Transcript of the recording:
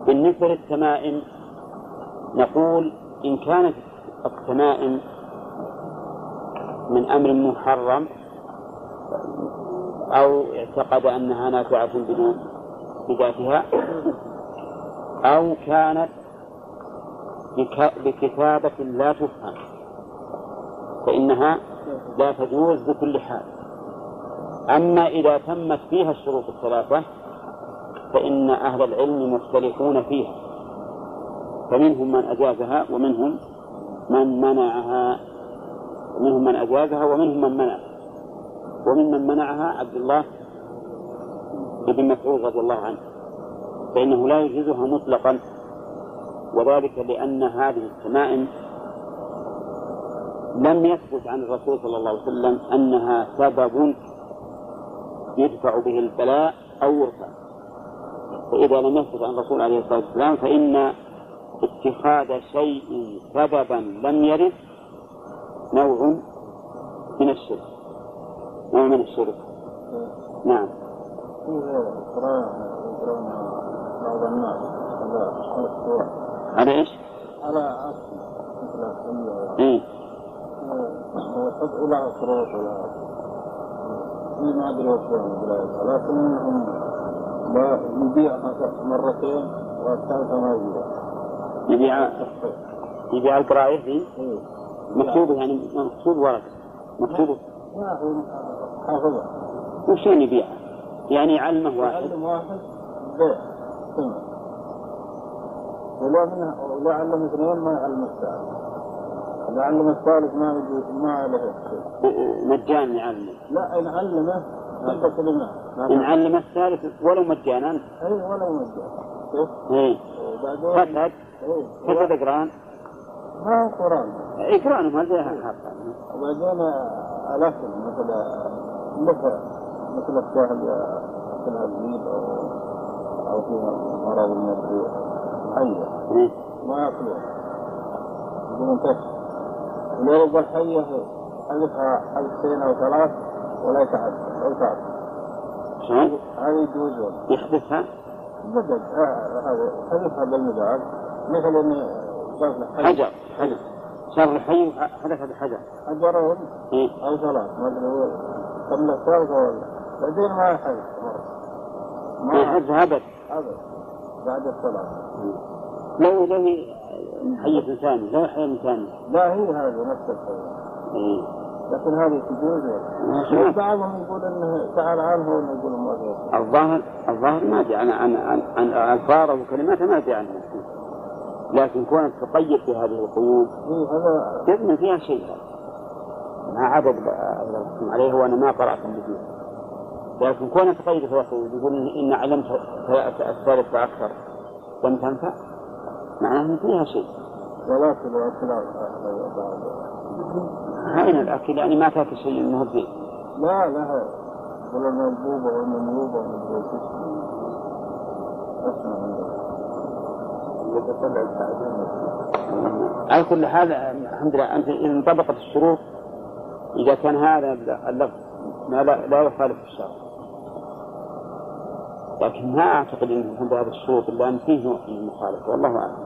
بالنسبة للتمائم نقول إن كانت التمائم من أمر محرم أو اعتقد أنها نافعة بذاتها أو كانت بكتابة لا تفهم فإنها لا تجوز بكل حال. أما إذا تمت فيها الشروط الثلاثة فإن أهل العلم مختلفون فيها، فمنهم من أجازها ومنهم من منعها، ومنهم من أجازها ومنهم من منع، وممن منعها عبد الله بن مسعود رضي الله عنه، فإنه لا يجوزها مطلقا، وذلك لأن هذه التمائم لم يثبت عن الرسول صلى الله عليه وسلم أنها سبب يدفع به البلاء أو يرفع، فإذا لم يثبت عن الرسول عليه الصلاة والسلام فإن اتخاذ شيء سببا لم يرد نوع من الشرك، نوع من الشرك. نعم. بعض الناس على إيش؟ على أصل مثل إيه؟ تدعو لها شروط ولا ما أدري وشون، لكن إنهم لا يبيعها مرتين والثالثة ما يبيع القراية دي مكتوب، يعني مكتوب ورق مكتوب ما هو حافظة وشين يبيع، يعني علمه واحد بيع سنة ولا علم اثنين ما يعلم الثالث، إذا علم الثالث ما عليه شيء مجانا يعلمه. لا إن علمه بس كلمة إن علم الثالث ولو مجانا أي ولو مجانا إيه فتد قرآن ما هو قرآن إقرأ ما زيها حقا. وبعدين الأكل مثل الشاهد مثل الزيب أو فيها مرض من الريح حية ما يأكلون يقولون كشف، ولو يقول حية حذفها حذفتين أو ثلاث ولا يتعدى أو تعب هذا يجوز يحذفها بدل حذفها بالمداد مثل إني حجر شر الحي حدث بحجر حجرون أو ثلاث ما أدري هو قبل الثالثة ولا بعدين ما يحذف ما يحذف أبد بعد الصلاة. لو حية ثاني لو حية ثاني لا هي هذه نفس الحية لكن هذه تجوز. بعضهم يقول إنه تعال عنه ويقول ما فيه. الظاهر ما جاء عن ألفاظه وكلماته ما جاء عنه، لكن كونت تقيد بهذه القيود تبني فيها شيء ما عدد عليه وأنا ما قرأت به، لكن كونت تقيد فيها قيود يقول إن علمت الثالث فأكثر لم تنفع معناه فيها شيء. ولكن الأكل هين الأكل يعني ما تأكل شيء إنه زين. لا ولا منبوبة ولا منبوبة على كل هذا الحمد لله أنت إذا انطبقت الشروط إذا كان هذا اللفظ لا يخالف الشرع، لكن ما أعتقد أن هذا الشروط إلا أن فيه نوع من المخالفة والله أعلم.